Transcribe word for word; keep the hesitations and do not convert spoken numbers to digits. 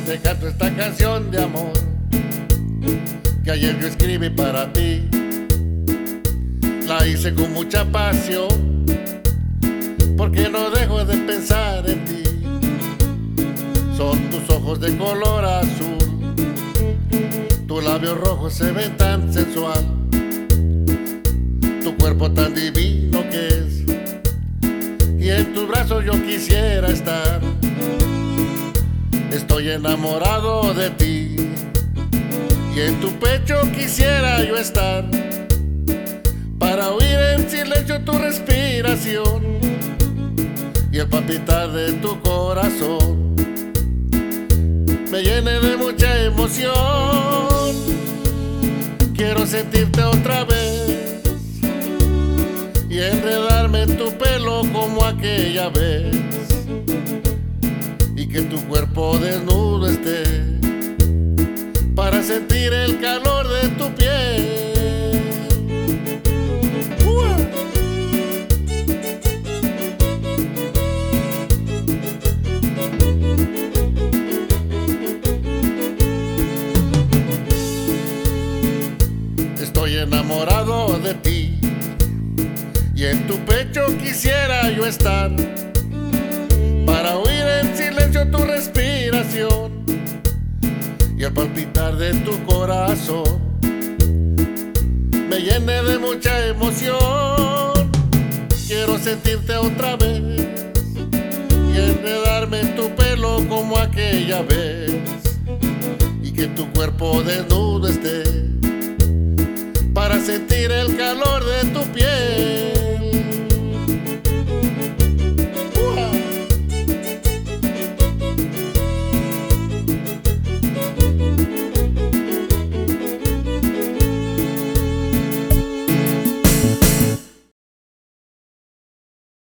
te canto esta canción de amor que ayer yo escribí para ti. La hice con mucha pasión porque no dejo de pensar en ti. Son tus ojos de color azul, tus labios rojos se ven tan sensual, tu cuerpo tan divino que es, y en tus brazos yo quisiera estar. Estoy enamorado de ti y en tu pecho quisiera yo estar, para oír en silencio tu respiración y el palpitar de tu corazón me llene de mucha emoción. Quiero sentirte otra vez y enredarme en tu pelo como aquella vez, y que tu cuerpo desnudo esté para sentir el calor de tu piel. Estoy enamorado de ti y en tu pecho quisiera yo estar, para oír en silencio tu respiración y el palpitar de tu corazón me llene de mucha emoción. Quiero sentirte otra vez y enredarme en tu pelo como aquella vez, y que tu cuerpo desnudo esté para sentir el calor de tu piel.